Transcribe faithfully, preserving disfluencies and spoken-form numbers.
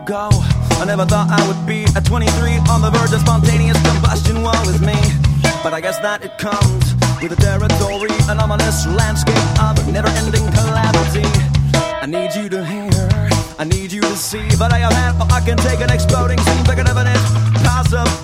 ago. I never thought I would be at twenty-three on the verge of spontaneous combustion. Woe is me, but I guess that it comes with the territory, an ominous landscape of never-ending calamity. I need you to hear, I need you to see, but I am man, I can take an exploding scene, like an evidence possible.